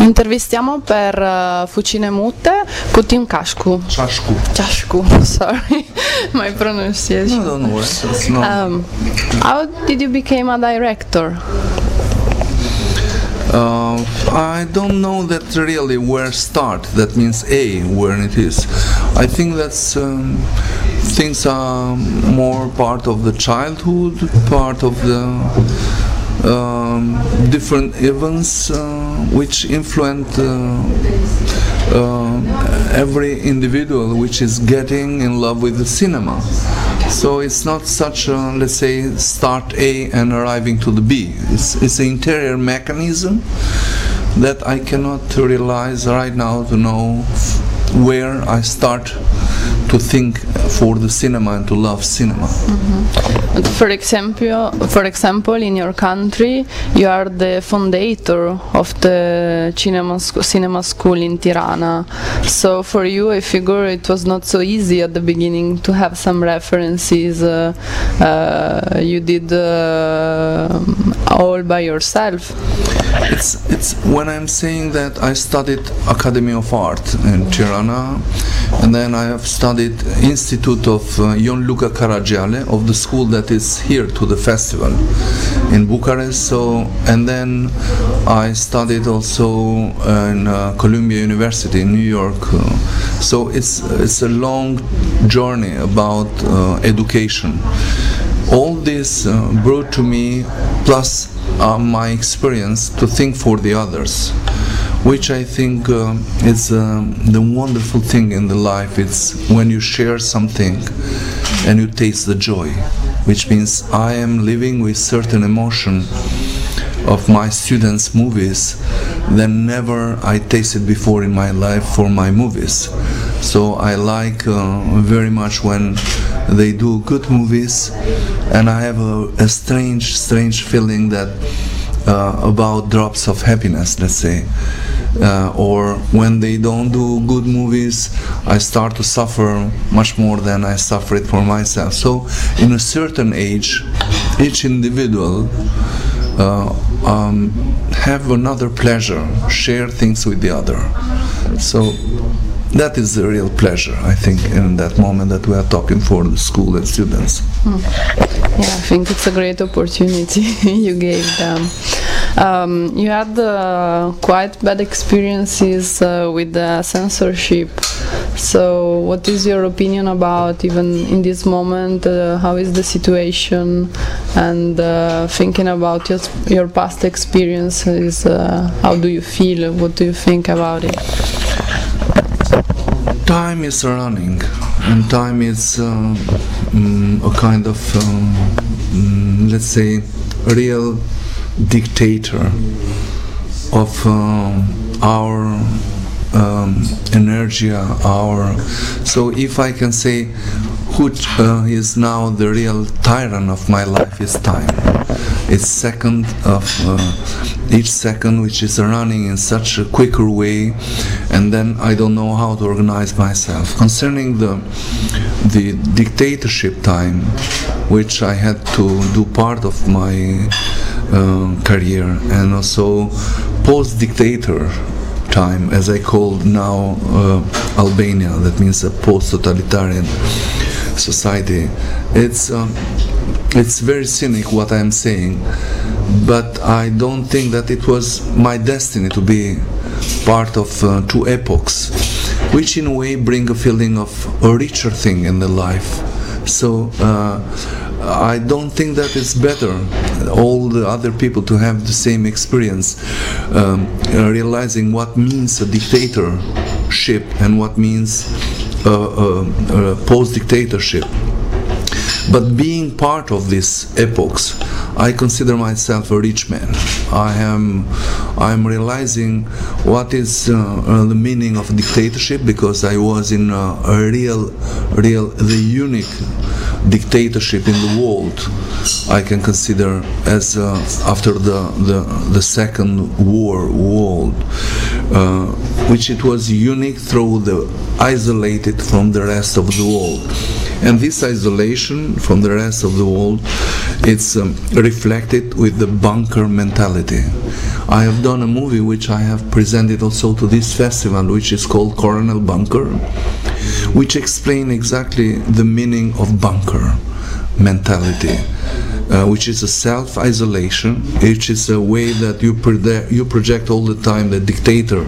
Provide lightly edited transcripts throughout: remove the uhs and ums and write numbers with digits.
Intervistiamo per Fucine Mute Putin Kashku. Chashku, sorry, my pronunciation. No, don't worry. That's not... How did you become a director? I don't know that really where start. That means where it is. I think that's things are more part of the childhood, part of the different events which influence every individual which is getting in love with the cinema. So it's not such a, let's say, start A and arriving to the B. It's an interior mechanism that I cannot realize right now to know where I start to think for the cinema and to love cinema. Mm-hmm. For example, in your country, you are the founder of the cinema school in Tirana. So for you, I figure it was not so easy at the beginning to have some references. You did all by yourself. It's when I'm saying that I studied Academy of Art in Tirana, and then I have studied Institute of Ion Luca Caragiale of the school that is here to the festival in Bucharest. So, and then I studied also in Columbia University in New York. So it's a long journey about education. All this brought to me, plus my experience to think for the others, which I think is the wonderful thing in the life. It's when you share something and you taste the joy, which means I am living with certain emotion of my students' movies that never I tasted before in my life for my movies. So I like very much when they do good movies, and I have a strange feeling that about drops of happiness, let's say. Or when they don't do good movies, I start to suffer much more than I suffer it for myself. So in a certain age, each individual have another pleasure, share things with the other. So that is the real pleasure, I think, in that moment that we are talking for the school and students. Yeah, I think it's a great opportunity you gave them. You had quite bad experiences with the censorship. So what is your opinion about, even in this moment, how is the situation? And thinking about your past experiences, how do you feel? What do you think about it? Time is running, and time is a kind of, let's say, real dictator of our energy, so if I can say who is now the real tyrant of my life is time. It's each second which is running in such a quicker way, and then I don't know how to organize myself. Concerning the dictatorship time, which I had to do part of my career, and also post-dictator time, as I call now Albania, that means a post-totalitarian society. It's very cynic what I'm saying, but I don't think that it was my destiny to be part of two epochs, which in a way bring a feeling of a richer thing in the life. So I don't think that it's better all the other people to have the same experience, realizing what means a dictatorship and what means a post-dictatorship. But being part of these epochs, I consider myself a rich man. I'm realizing what is the meaning of dictatorship, because I was in the unique dictatorship in the world. I can consider as after the Second World, which it was unique through the isolated from the rest of the world. And this isolation from the rest of the world, it's reflected with the bunker mentality. I have done a movie which I have presented also to this festival, which is called Coronel Bunker, which explains exactly the meaning of bunker mentality, which is a self-isolation, which is a way that you project all the time the dictator,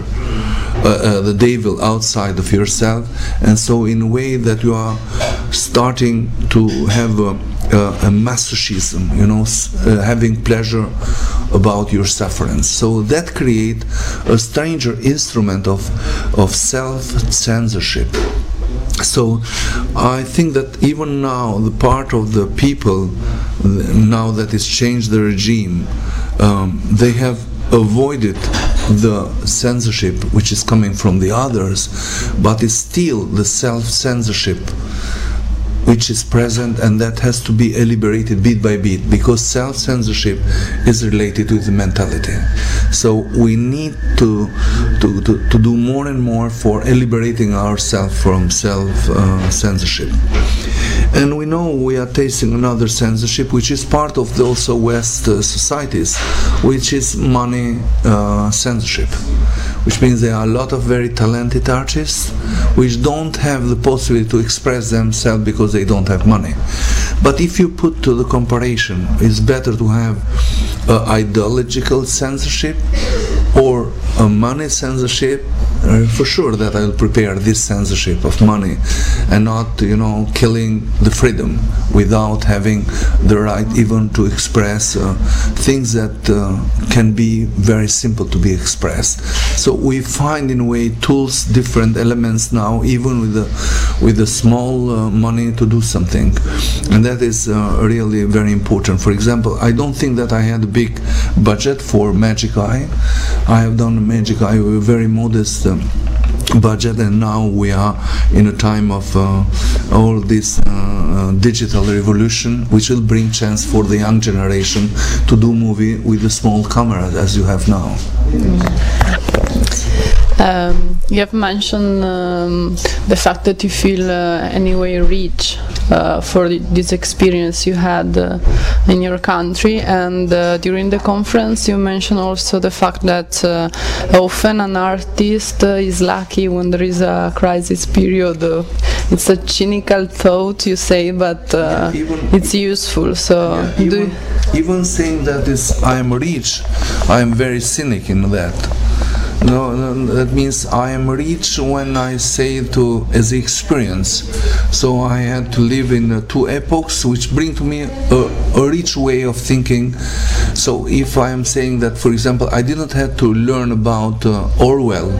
the devil outside of yourself, and so in a way that you are starting to have a masochism, having pleasure about your sufferance. So that create a stranger instrument of self-censorship. So I think that even now the part of the people now that has changed the regime, they have avoided the censorship which is coming from the others, but it's still the self-censorship which is present, and that has to be elaborated bit by bit, because self-censorship is related with the mentality. So we need to do more and more for liberating ourselves from self-censorship. And we know we are tasting another censorship, which is part of the also West societies, which is money censorship, which means there are a lot of very talented artists which don't have the possibility to express themselves because they don't have money. But if you put to the comparison, it's better to have ideological censorship or a money censorship. For sure that I'll prepare this censorship of money and not, killing the freedom without having the right even to express things that can be very simple to be expressed. So we find in a way tools, different elements now, even with the small money to do something, and that is really very important. For example, I don't think that I had a big budget for Magic Eye. I have done Magic Eye with a very modest budget, and now we are in a time of all this digital revolution, which will bring chance for the young generation to do movie with a small camera as you have now. You have mentioned the fact that you feel anyway rich for this experience you had in your country, and during the conference you mentioned also the fact that often an artist is lucky when there is a crisis period. It's a cynical thought, you say, but it's useful. So even saying that I am rich, I am very cynic in that. No, that means I am rich when I say as experience. So I had to live in two epochs which bring to me a rich way of thinking. So if I am saying that, for example, I didn't have to learn about Orwell,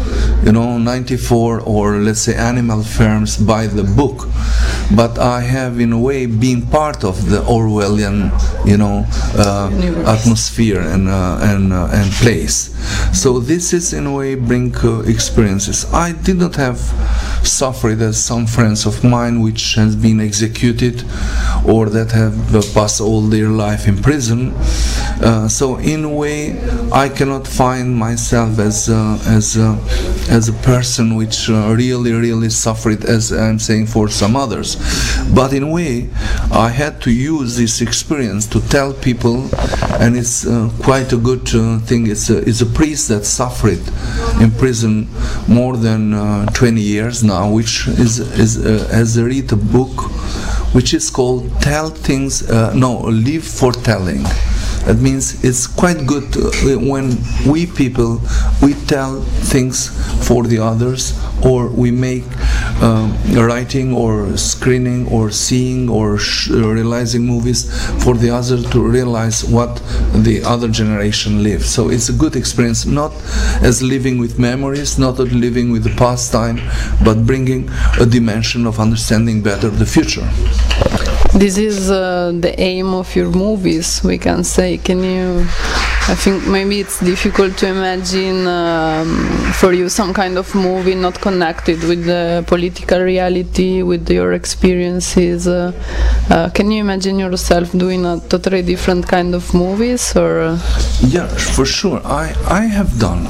94, or let's say Animal Farms by the book, but I have in a way been part of the Orwellian atmosphere and place. So this is in a way bring experiences. I did not have suffered as some friends of mine which has been executed or that have passed all their life in prison. So in a way I cannot find myself as a person which really suffered, as I'm saying, for some others. But in a way I had to use this experience to tell people, and it's quite a good thing. It's a priest that suffered in prison more than 20 years now, which has read a book which is called Live for Telling. That means it's quite good when we people, we tell things for the others, or we make writing or screening or seeing or realizing movies for the other to realize what the other generation lives. So it's a good experience, not as living with memories, not living with the past time, but bringing a dimension of understanding better the future. This is the aim of your movies, we can say. Can you I think maybe it's difficult to imagine for you some kind of movie not connected with the political reality, with your experiences. Can you imagine yourself doing a totally different kind of movies, or? Yeah, for sure. I have done.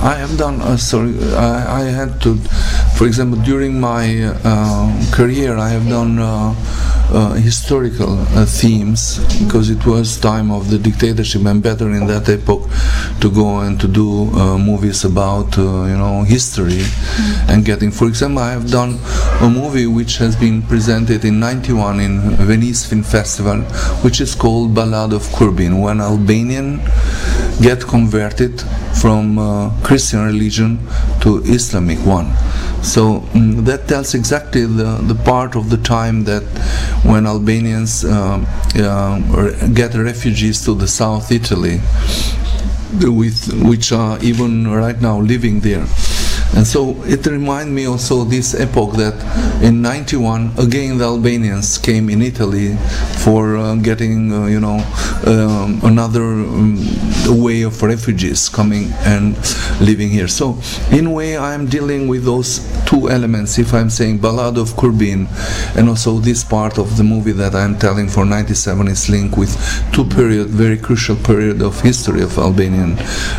I had to, for example, during my career, I have done historical themes, because it was time of the dictatorship, and better in that epoch to go and to do movies about history and getting. For example, I have done a movie which has been presented in '91 in Venice Film Festival, which is called Ballad of Kurbin, when Albanian get converted from Christian religion to Islamic one. So that tells exactly the part of the time that when Albanians get refugees to the South Italy, which are even right now living there. And so it reminds me also this epoch that in '91 again the Albanians came in Italy for getting another way of refugees coming and living here. So in a way I'm dealing with those two elements, if I'm saying Ballad of Kurbin, and also this part of the movie that I'm telling for '97 is linked with two very crucial period of history of Albanian,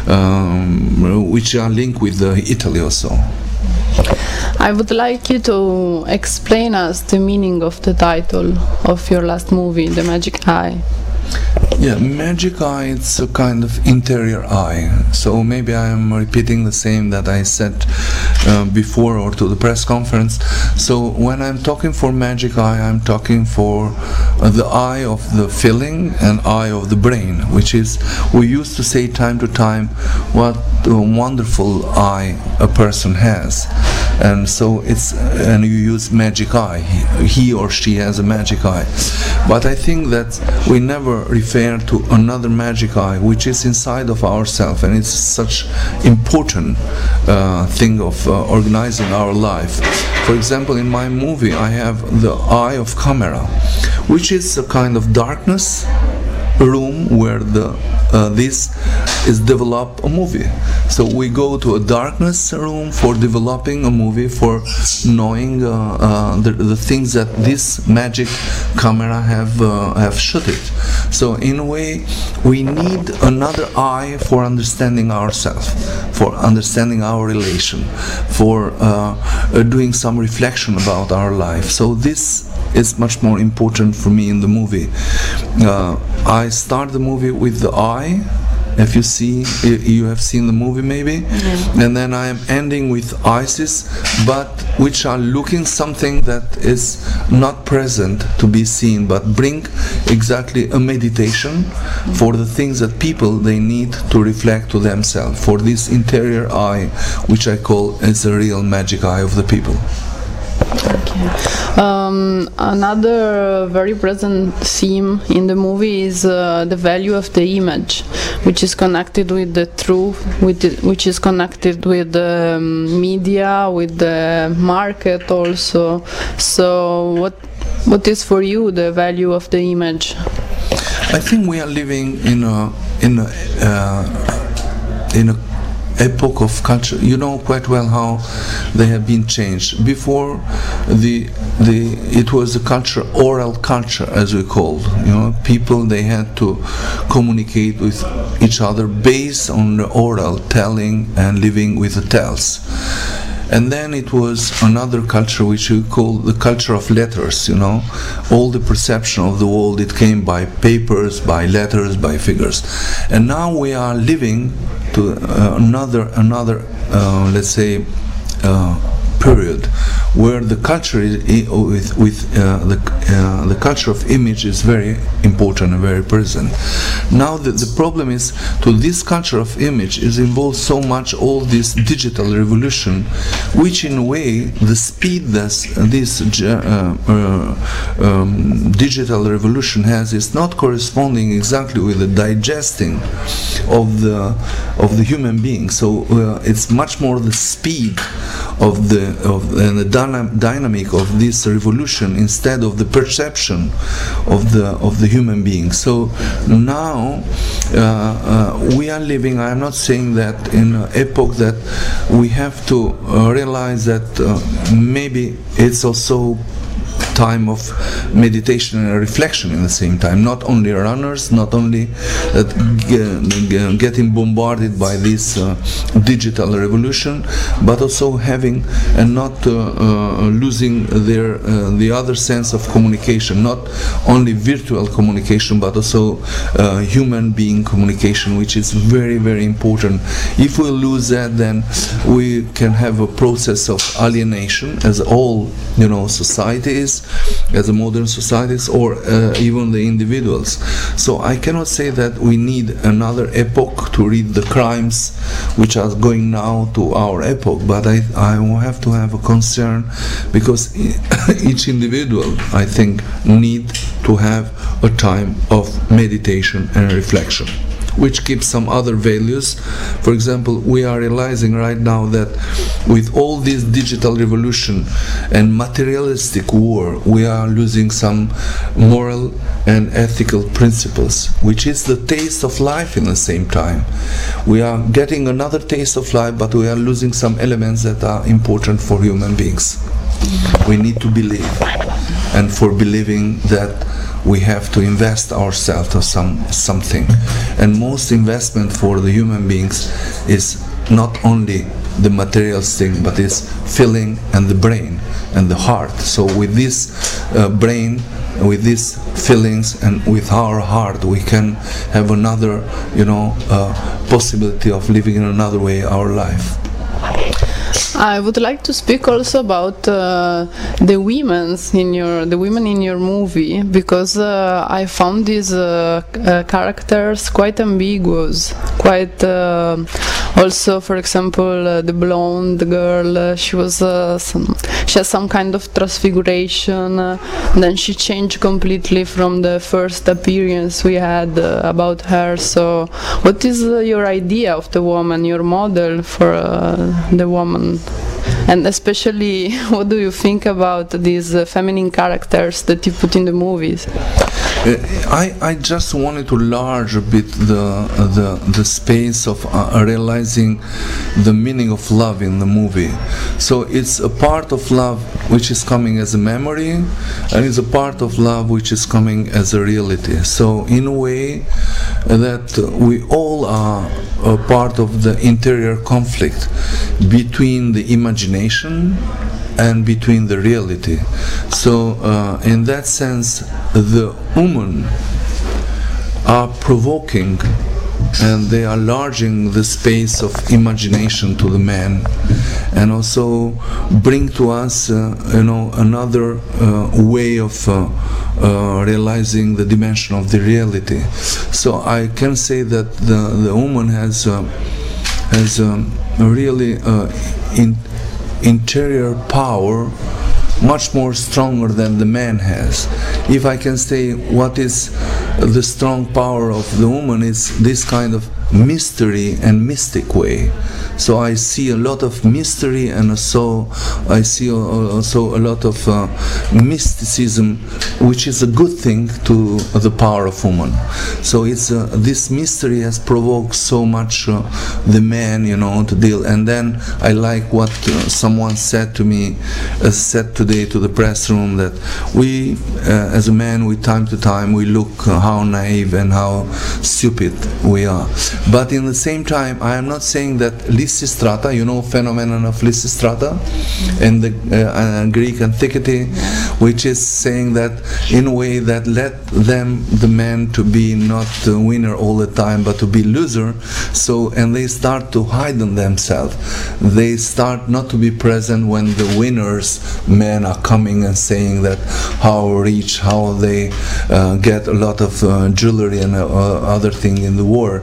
which are linked with Italy also. I would like you to explain us the meaning of the title of your last movie, The Magic Eye. Yeah, magic eye, it's a kind of interior eye. So maybe I am repeating the same that I said before or to the press conference. So when I'm talking for magic eye, I'm talking for the eye of the feeling and eye of the brain, which is, we used to say time to time, what a wonderful eye a person has. And so and you use magic eye, he or she has a magic eye. But I think that we never refer to another magic eye which is inside of ourselves, and it's such important thing of organizing our life. For example, in my movie I have the eye of camera, which is a kind of darkness room where this is develop a movie. So we go to a darkness room for developing a movie, for knowing the things that this magic camera have shot it. So in a way we need another eye for understanding ourselves, for understanding our relation, for doing some reflection about our life. So this is much more important for me in the movie. I start the movie with the eye. If you have seen the movie maybe, yeah. And then I am ending with Isis, but which are looking something that is not present to be seen, but bring exactly a meditation for the things that people they need to reflect to themselves, for this interior eye, which I call as a real magic eye of the people. Okay. Another very present theme in the movie is the value of the image, which is connected with the truth, which is connected with the media, with the market also. So what is for you the value of the image? I think we are living in a epoch of culture. You know quite well how they have been changed. Before it was a culture, oral culture as we called. People they had to communicate with each other based on the oral telling and living with the tells. And then it was another culture which we call the culture of letters, all the perception of the world, it came by papers, by letters, by figures. And now we are living to another let's say period where the culture the culture of image is very important and very present. Now the problem is, to this culture of image is involved so much all this digital revolution, which in a way the speed that this digital revolution has is not corresponding exactly with the digesting of the human being. So it's much more the speed of the the dynamic of this revolution instead of the perception of the human being. So now we are living, I am not saying that in an epoch that we have to realize that maybe it's also time of meditation and reflection in the same time. Not only runners, not only getting bombarded by this digital revolution, but also having and not losing the other sense of communication, not only virtual communication, but also human being communication, which is very, very important. If we lose that, then we can have a process of alienation, as all societies, as a modern societies, or even the individuals. So I cannot say that we need another epoch to read the crimes which are going now to our epoch, but I have to have a concern, because each individual, I think, need to have a time of meditation and reflection, which keeps some other values. For example, we are realizing right now that with all this digital revolution and materialistic war, we are losing some moral and ethical principles, which is the taste of life in the same time. We are getting another taste of life, but we are losing some elements that are important for human beings. We need to believe, and for believing that we have to invest ourselves or something. And most investment for the human beings is not only the material thing, but is feeling and the brain and the heart. So with this brain, with these feelings, and with our heart, we can have another, possibility of living in another way our life. I would like to speak also about the women in your movie, because I found these characters quite ambiguous, quite also, for example, the blonde girl, she has some kind of transfiguration, then she changed completely from the first appearance we had about her. So what is your idea of the woman, your model for the woman? And especially, what do you think about these feminine characters that you put in the movies? I just wanted to enlarge a bit the space of realizing the meaning of love in the movie. So it's a part of love which is coming as a memory, and it's a part of love which is coming as a reality. So in a way that we all are a part of the interior conflict between the imagination and between the reality. So in that sense, the women are provoking, and they are enlarging the space of imagination to the man, and also bring to us another way of realizing the dimension of the reality. So I can say that the woman has really interior power much more stronger than the man has. If I can say what is the strong power of the woman, is this kind of mystery and mystic way. So I see a lot of mystery, and also I see also a lot of mysticism, which is a good thing to the power of woman. So it's this mystery has provoked so much the man, to deal. And then I like what someone said to me, said today to the press room, that we as a man, we time to time we look how naive and how stupid we are. But in the same time, I am not saying that Lysistrata, phenomenon of Lysistrata in the Greek antiquity, which is saying that in a way that let them, the men, to be not the winner all the time, but to be loser. So, and they start to hide themselves. They start not to be present when the winners, men, are coming and saying that how rich, how they get a lot of jewelry and other thing in the war. And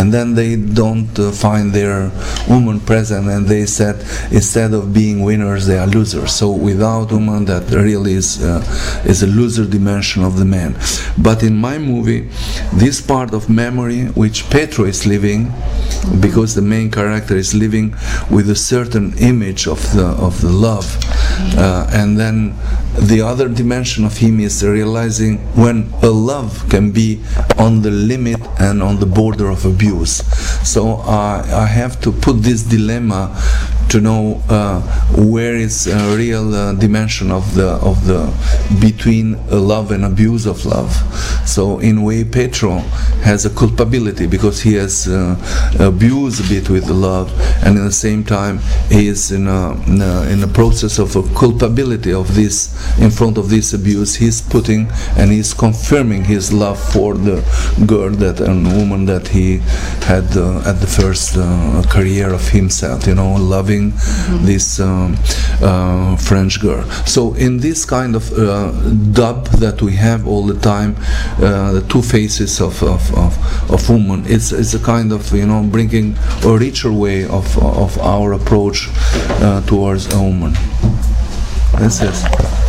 and then they don't find their woman present, and they said instead of being winners they are losers. So without woman, that really is a loser dimension of the man. But in my movie, this part of memory which Petro is living, because the main character is living with a certain image of the love, and then the other dimension of him is realizing when a love can be on the limit and on the border of abuse. So I have to put this dilemma to know where is a real dimension of the between love and abuse of love. So in a way, Petro has a culpability because he has abused a bit with the love, and at the same time he is in a process of a culpability of this. In front of this abuse, he's putting and he's confirming his love for the girl and woman that he had at the first career of himself, loving this French girl. So in this kind of dub that we have all the time, the two faces of woman, it's a kind of bringing a richer way of our approach towards a woman. This is.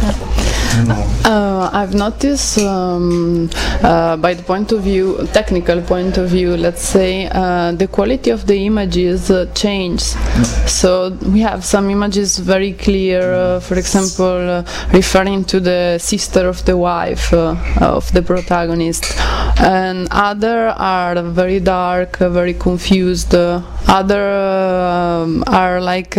I've noticed by the technical point of view, let's say, the quality of the images changed. So we have some images very clear, for example, referring to the sister of the wife of the protagonist, and other are very dark, very confused. Other are like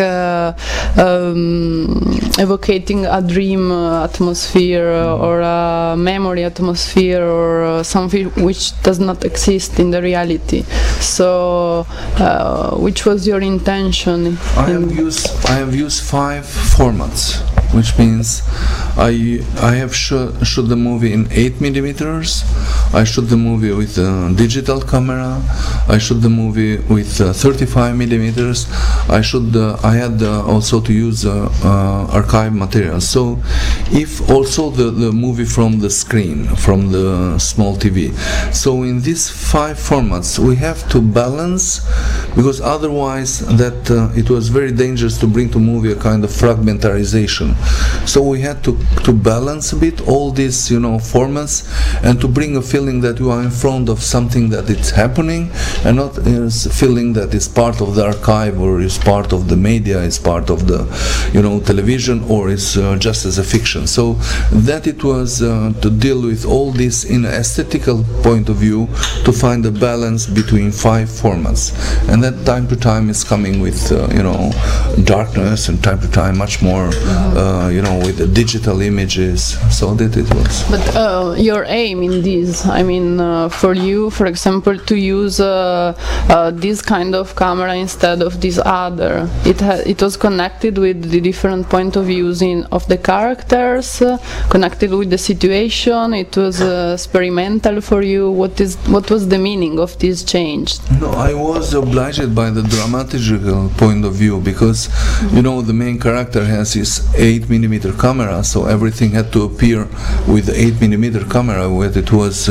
evocating a dream atmosphere or a memory atmosphere or something which does not exist in the reality. So which was your intention? I have used 5 formats, which means I have shot the movie in 8mm, I shot the movie with a digital camera, I shot the movie with 35mm, I had also to use archive material. So if also the movie from the screen, from the small TV. So in these 5 formats we have to balance, because otherwise it was very dangerous to bring to movie a kind of fragmentarization. So we had to balance a bit all these formats, and to bring a feeling that you are in front of something that it's happening, and not a feeling that is part of the archive or is part of the media, is part of the television, or is just as a fiction. So that it was to deal with all this in an aesthetical point of view, to find a balance between 5 formats, and that time to time is coming with darkness, and time to time much more with the digital images. So that it was. But your aim in this, I mean, for you, for example, to use this kind of camera instead of this other, it was connected with the different point of views of the characters, connected with the situation. It was experimental for you. What was the meaning of this change? No, I was obliged by the dramaturgical point of view, because the main character has his 8mm camera, so everything had to appear with the 8mm camera, whether it was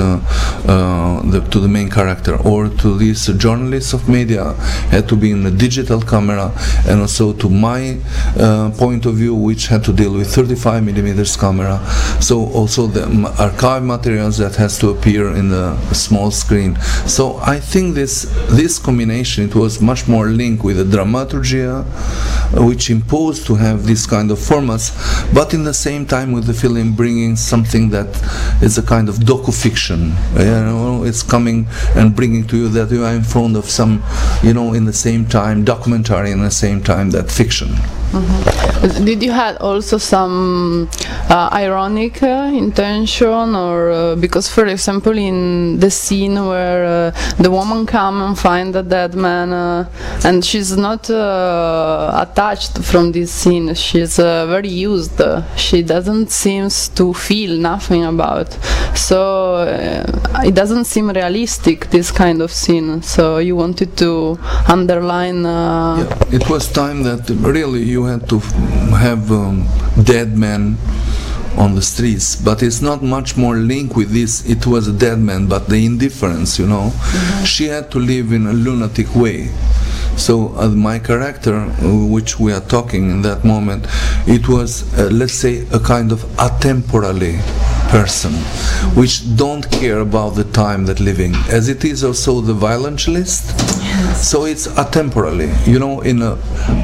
to the main character or to these journalists of media, had to be in a digital camera, and also to my point of view, which had to deal with 35mm camera. So also the archive materials that has to appear in the small screen. So I think this combination, it was much more linked with the dramaturgia, which imposed to have this kind of formats, but in the same time with the film bringing something that is a kind of docu-fiction. It's coming and bringing to you that you are in front of some, in the same time documentary, in the same time that fiction. Mm-hmm. Did you have also some ironic intention, or because, for example, in the scene where the woman come and find the dead man, and she's not attached from this scene, she's very used, she doesn't seem to feel nothing about, so it doesn't seem realistic, this kind of scene. So you wanted to underline it was time that really you had to have dead men on the streets, but it's not much more linked with this. It was a dead man, but the indifference, you know. She had to live in a lunatic way. So my character, which we are talking in that moment, it was, let's say, a kind of atemporally person, which don't care about the time that living, as it is also the violentialist. Yes. So it's atemporally. You know, in a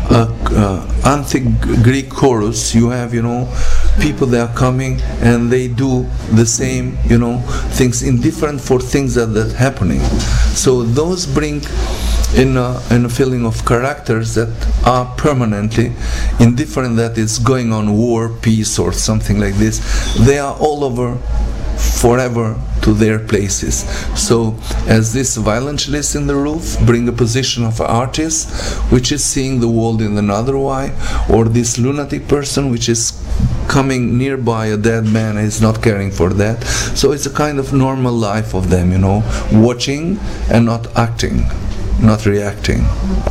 antique Greek chorus, you have, you know, people that are coming and they do the same, you know, things indifferent for things that are happening. So those bring in a feeling of characters that are permanently indifferent, that is going on war, peace, or something like this. They are all over forever to their places. So as this violentialist in the roof bring a position of artist, which is seeing the world in another way, or this lunatic person which is coming nearby a dead man and is not caring for that. So it's a kind of normal life of them, you know, watching and not acting, not reacting.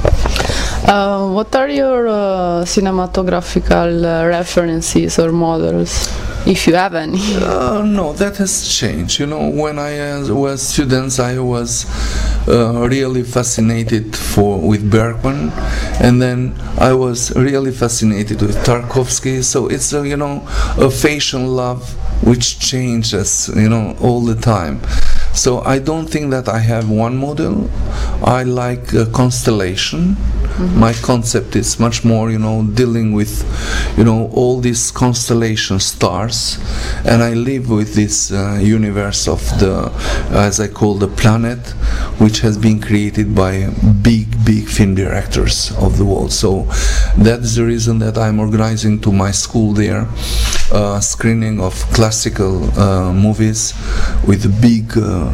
What are your cinematographical references or models, if you have any? No, that has changed. You know, when I was students, I was really fascinated with Bergman, and then I was really fascinated with Tarkovsky. So it's you know, a fashion love which changes, you know, all the time. So I don't think that I have one model. I like constellation. My concept is much more, you know, dealing with, you know, all these constellation stars, and I live with this universe of the, as I call, the planet, which has been created by big film directors of the world. So that is the reason that I'm organizing to my school there screening of classical movies with big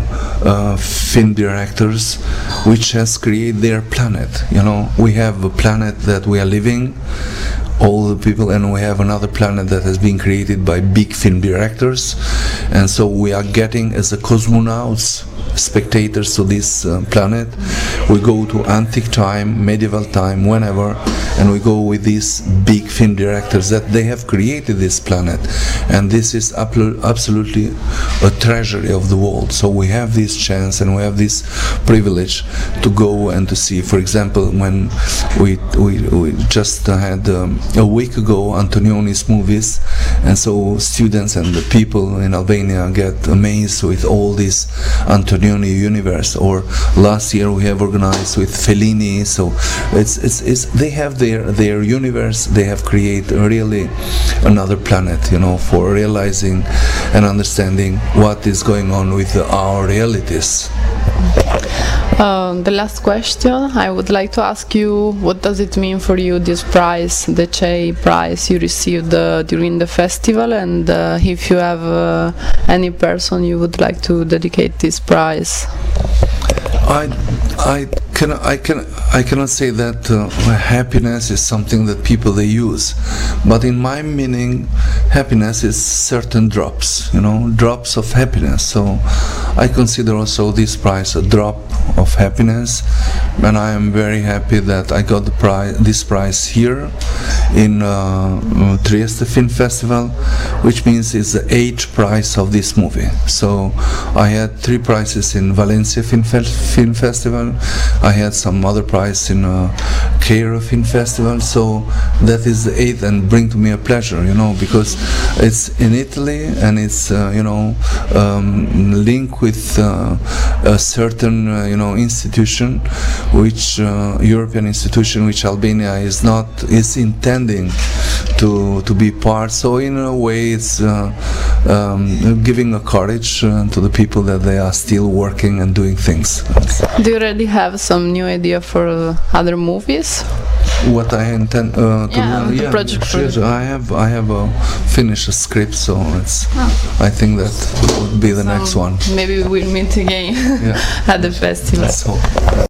film directors, which has created their planet. You know, we have a planet that we are living, all the people, and we have another planet that has been created by big film directors, and so we are getting, as a cosmonauts, spectators to this planet. We go to antique time, medieval time, whenever, and we go with these big film directors that they have created this planet, and this is absolutely a treasury of the world. So we have this chance and we have this privilege to go and to see. For example, when we just had a week ago Antonioni's movies, and so students and the people in Albania get amazed with all this Antonioni universe. Or last year we have organized with Fellini. So it's they have their universe. They have created really another planet, you know, for realizing and understanding what is going on with our realities. The last question, I would like to ask you, what does it mean for you, this prize, the CEI prize you received during the festival, and if you have any person you would like to dedicate this prize? I cannot say that happiness is something that people they use, but in my meaning, happiness is certain drops, you know, drops of happiness. So I consider also this prize a drop of happiness, and I am very happy that I got this prize here in Trieste Film Festival, which means it's the 8th prize of this movie. So I had 3 prizes in Valencia Film Festival, I had some other prize in Cairo Film Festival, so that is the 8th, and bring to me a pleasure, you know, because it's in Italy and it's you know, linked with a certain you know, institution, which European institution, which Albania is intending to be part. So in a way it's giving a courage to the people that they are still working and doing things. Do you already have some new idea for other movies? What I intend to do? The project. I have a finished script, so it's. I think that would be the next one. Maybe we'll meet again at the festival. Let's hope.